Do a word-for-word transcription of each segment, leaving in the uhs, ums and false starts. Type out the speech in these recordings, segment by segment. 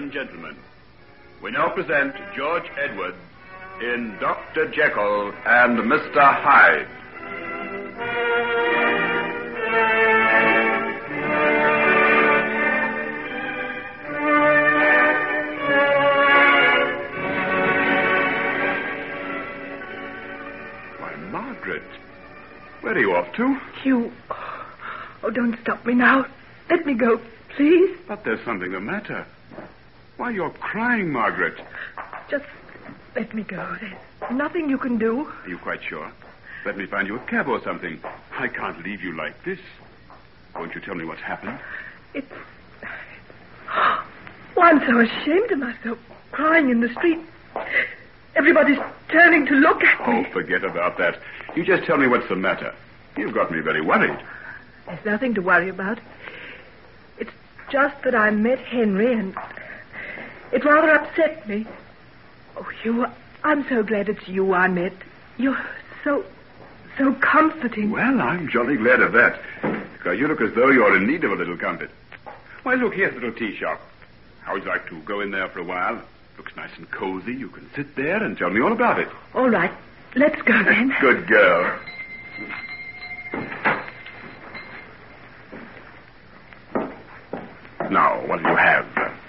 and gentlemen, we now present George Edwards in Doctor Jekyll and Mister Hyde. Why, Margaret, where are you off to? You... Oh, don't stop me now. Let me go, please. But there's something the matter. Why, you're crying, Margaret. Just let me go. There's nothing you can do. Are you quite sure? Let me find you a cab or something. I can't leave you like this. Won't you tell me what's happened? It's... Oh, I'm so ashamed of myself, crying in the street. Everybody's turning to look at me. Oh, forget about that. You just tell me what's the matter. You've got me very worried. There's nothing to worry about. It's just that I met Henry and it rather upset me. Oh, Hugh, I'm so glad it's you I met. You're so, so comforting. Well, I'm jolly glad of that, because you look as though you're in need of a little comfort. Why, look, here's a little tea shop. How would you like to go in there for a while? Looks nice and cozy. You can sit there and tell me all about it. All right. Let's go then. Good girl. Now, what do you have?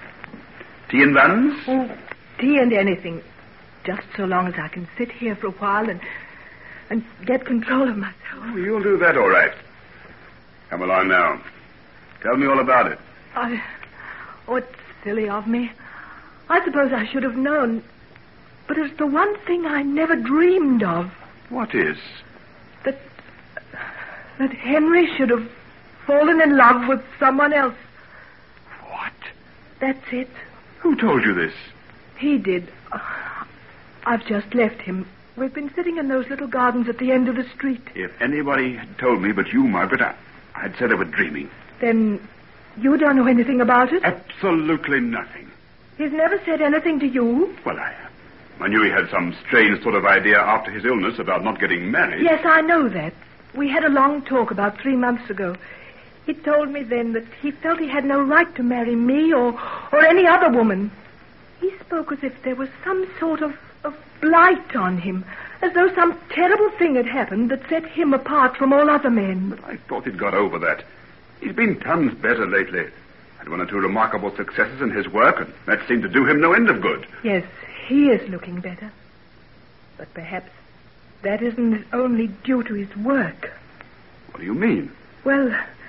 Tea and buns? Oh, tea and anything. Just so long as I can sit here for a while and and get control of myself. Oh, you'll do that all right. Come along now. Tell me all about it. I... Oh, it's silly of me. I suppose I should have known. But it's the one thing I never dreamed of. What is? That... That Henry should have fallen in love with someone else. What? That's it. Who told you this? He did. I've just left him. We've been sitting in those little gardens at the end of the street. If anybody had told me but you, Margaret, I, I'd said I was dreaming. Then you don't know anything about it? Absolutely nothing. He's never said anything to you? Well, I... I knew he had some strange sort of idea after his illness about not getting married. Yes, I know that. We had a long talk about three months ago. He told me then that he felt he had no right to marry me or, or any other woman. He spoke as if there was some sort of, of blight on him, as though some terrible thing had happened that set him apart from all other men. But I thought he'd got over that. He's been tons better lately. Had one or two remarkable successes in his work, and that seemed to do him no end of good. Yes, he is looking better. But perhaps that isn't only due to his work. What do you mean? Well,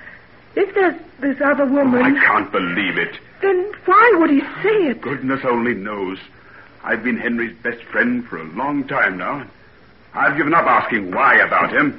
if there's this other woman... Oh, I can't believe it. Then why would he say it? Goodness only knows. I've been Henry's best friend for a long time now. I've given up asking why about him.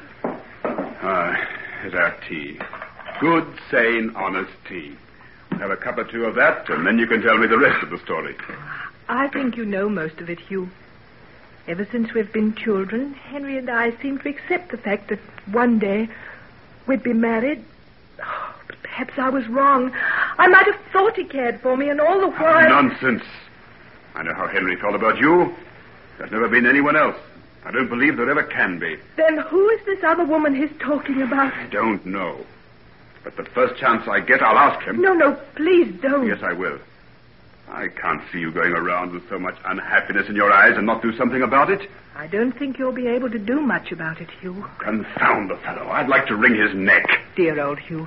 Ah, here's our tea. Good, sane, honest tea. We'll have a cup or two of that, and then you can tell me the rest of the story. I think you know most of it, Hugh. Ever since we've been children, Henry and I seem to accept the fact that one day we'd be married. Oh, but perhaps I was wrong. I might have thought he cared for me, and all the while... Nonsense. I know how Henry felt about you. There's never been anyone else. I don't believe there ever can be. Then who is this other woman he's talking about? I don't know. But the first chance I get, I'll ask him. No, no, please don't. Yes, I will. I can't see you going around with so much unhappiness in your eyes and not do something about it. I don't think you'll be able to do much about it, Hugh. Confound the fellow. I'd like to wring his neck. Dear old Hugh.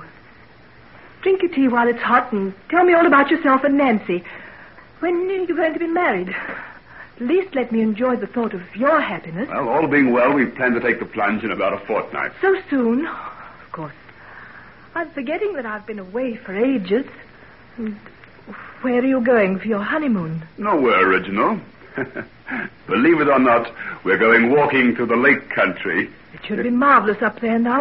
Drink your tea while it's hot and tell me all about yourself and Nancy. When are you going to be married? At least let me enjoy the thought of your happiness. Well, all being well, we plan to take the plunge in about a fortnight. So soon? Of course. I'm forgetting that I've been away for ages. And where are you going for your honeymoon? Nowhere original. Believe it or not, we're going walking through the lake country. It should be marvelous up there now.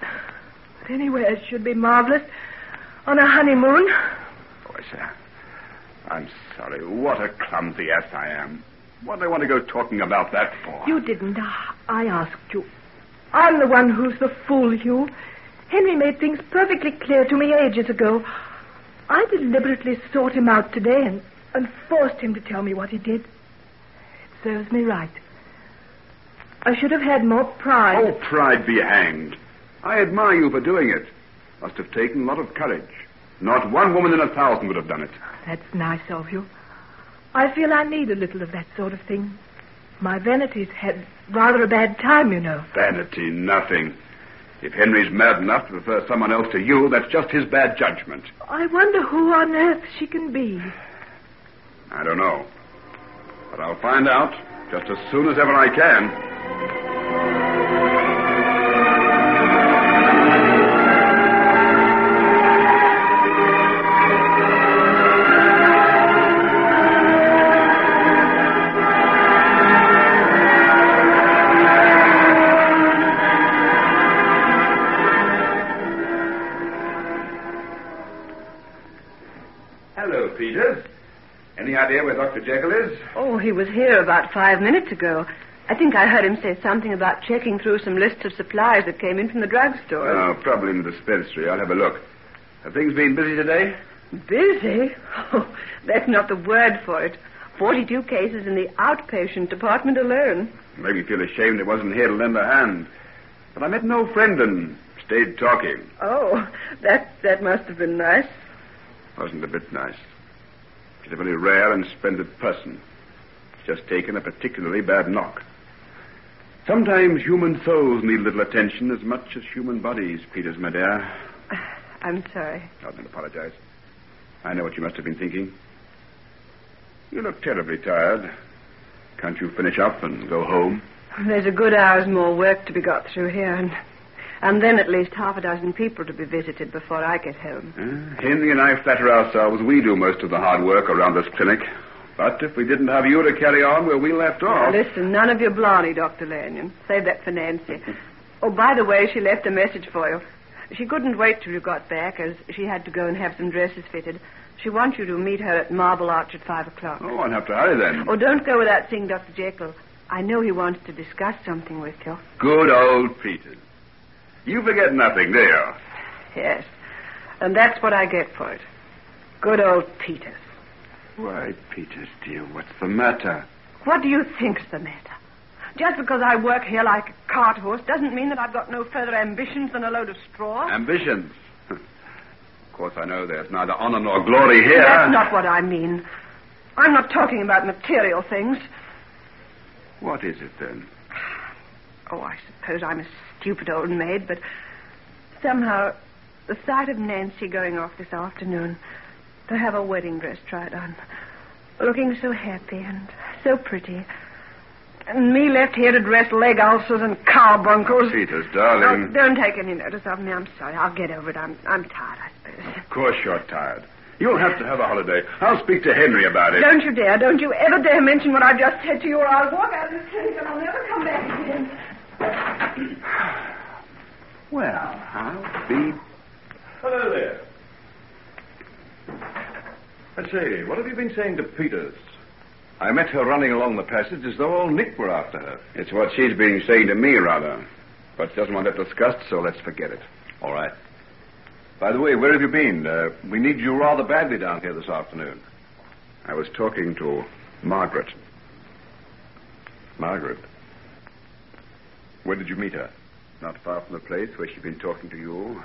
But anywhere it should be marvelous. On a honeymoon. Oh, I say, I'm sorry. What a clumsy ass I am. What do I want to go talking about that for? You didn't. I asked you. I'm the one who's the fool, Hugh. Henry made things perfectly clear to me ages ago. I deliberately sought him out today and, and forced him to tell me what he did. It serves me right. I should have had more pride. Oh, pride be hanged. I admire you for doing it. Must have taken a lot of courage. Not one woman in a thousand would have done it. That's nice of you. I feel I need a little of that sort of thing. My vanity's had rather a bad time, you know. Vanity, nothing. If Henry's mad enough to prefer someone else to you, that's just his bad judgment. I wonder who on earth she can be. I don't know. But I'll find out just as soon as ever I can. Hello, Peters. Any idea where Doctor Jekyll is? Oh, he was here about five minutes ago. I think I heard him say something about checking through some lists of supplies that came in from the drugstore. Oh, probably in the dispensary. I'll have a look. Have things been busy today? Busy? Oh, that's not the word for it. Forty-two cases in the outpatient department alone. Made me feel ashamed it wasn't here to lend a hand. But I met an old friend and stayed talking. Oh, that that must have been nice. Wasn't a bit nice. She's a very rare and splendid person. She's just taken a particularly bad knock. Sometimes human souls need little attention as much as human bodies, Peters, my dear. I'm sorry. Oh, don't apologize. I know what you must have been thinking. You look terribly tired. Can't you finish up and go home? There's a good hour's more work to be got through here, and and then at least half a dozen people to be visited before I get home. Uh, Henry and I flatter ourselves we do most of the hard work around this clinic. But if we didn't have you to carry on where we left off... Now, listen, none of your blarney, Doctor Lanyon. Save that for Nancy. Oh, by the way, she left a message for you. She couldn't wait till you got back, as she had to go and have some dresses fitted. She wants you to meet her at Marble Arch at five o'clock. Oh, I'll have to hurry then. Oh, don't go without seeing Doctor Jekyll. I know he wants to discuss something with you. Good old Peters. You forget nothing, do you? Yes. And that's what I get for it. Good old Peters. Why, Peters, dear, what's the matter? What do you think's the matter? Just because I work here like a cart horse doesn't mean that I've got no further ambitions than a load of straw. Ambitions? Of course, I know there's neither honor nor glory here. That's not what I mean. I'm not talking about material things. What is it, then? Oh, I suppose I'm a stupid old maid, but somehow the sight of Nancy going off this afternoon to have a wedding dress tried on, looking so happy and so pretty, and me left here to dress leg ulcers and carbuncles. Peters, darling. Oh, don't take any notice of me. I'm sorry. I'll get over it. I'm, I'm tired, I suppose. Of course you're tired. You'll have to have a holiday. I'll speak to Henry about it. Don't you dare. Don't you ever dare mention what I've just said to you, or I'll walk out of this clinic and I'll never come back again. Well, I'll be... Hello there. I say, what have you been saying to Peters? I met her running along the passage as though old Nick were after her. It's what she's been saying to me, rather. But she doesn't want it discussed, so let's forget it. All right. By the way, where have you been? Uh, we need you rather badly down here this afternoon. I was talking to Margaret. Margaret? Where did you meet her? Not far from the place where she's been talking to you.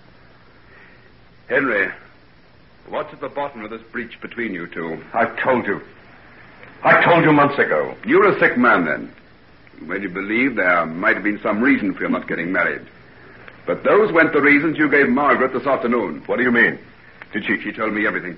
Henry, what's at the bottom of this breach between you two? I've told you. I told you months ago. You're a sick man, then. You made you believe there might have been some reason for your not getting married. But those weren't the reasons you gave Margaret this afternoon. What do you mean? Did she? She told me everything.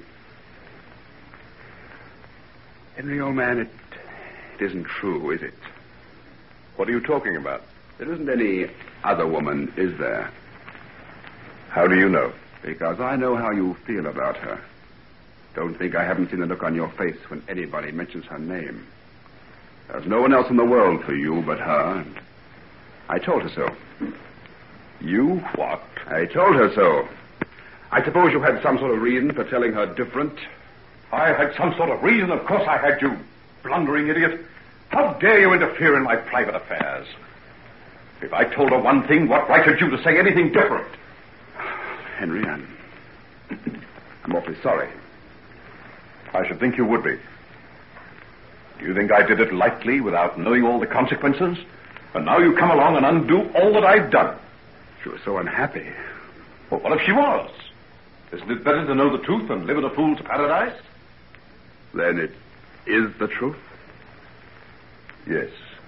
Henry, old man, it, it isn't true, is it? What are you talking about? There isn't any other woman, is there? How do you know? Because I know how you feel about her. Don't think I haven't seen the look on your face when anybody mentions her name. There's no one else in the world for you but her. And I told her so. You what? I told her so. I suppose you had some sort of reason for telling her different. I had some sort of reason? Of course I had, you blundering idiot. How dare you interfere in my private affairs? If I told her one thing, what right had you to say anything different? Henry, I'm... I'm awfully sorry. I should think you would be. Do you think I did it lightly without knowing all the consequences? And now you come along and undo all that I've done. She was so unhappy. Well, what if she was? Isn't it better to know the truth than live in a fool's paradise? Then it is the truth? Yes.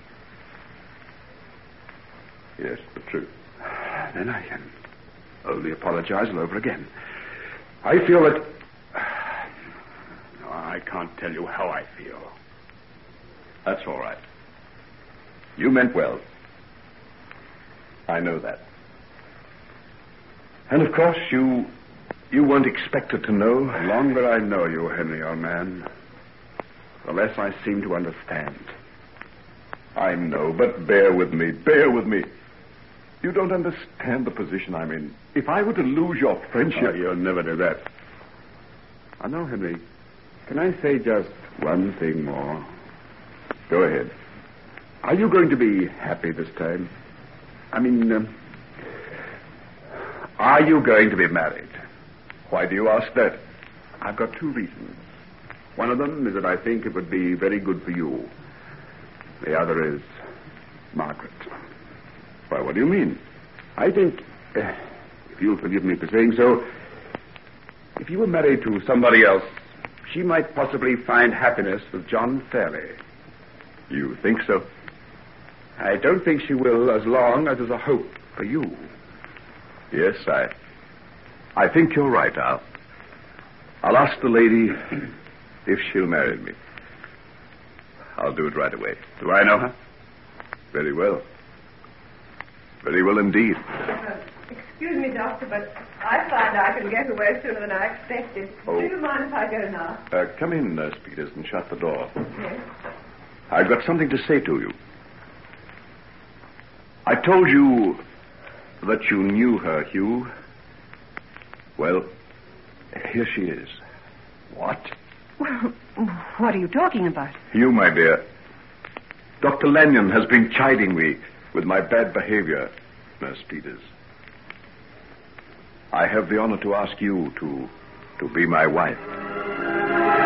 Yes, the truth. Then I can only apologize all over again. I feel that... No, I can't tell you how I feel. That's all right. You meant well. I know that. And of course, you... you weren't expected to know. The longer I know you, Henry, old man, the less I seem to understand. I know, but bear with me. Bear with me. You don't understand the position I'm in. If I were to lose your friendship... Oh, you'll never do that. I know, Henry. Can I say just one thing more? Go ahead. Are you going to be happy this time? I mean, um, are you going to be married? Why do you ask that? I've got two reasons. One of them is that I think it would be very good for you. The other is Margaret. Why, what do you mean? I think, uh, if you'll forgive me for saying so, if you were married to somebody else, she might possibly find happiness with John Fairley. You think so? I don't think she will as long as there's a hope for you. Yes, I... I think you're right. I'll... I'll ask the lady if she'll marry me. I'll do it right away. Do I know her? Very well. Very well indeed. Uh, excuse me, Doctor, but I find I can get away sooner than I expected. Oh. Do you mind if I go now? Uh, come in, Nurse Peters, and shut the door. Yes. I've got something to say to you. I told you that you knew her, Hugh. Well, here she is. What? Well, what are you talking about? You, my dear. Doctor Lanyon has been chiding me with my bad behavior, Nurse Peters. I have the honor to ask you to, to be my wife.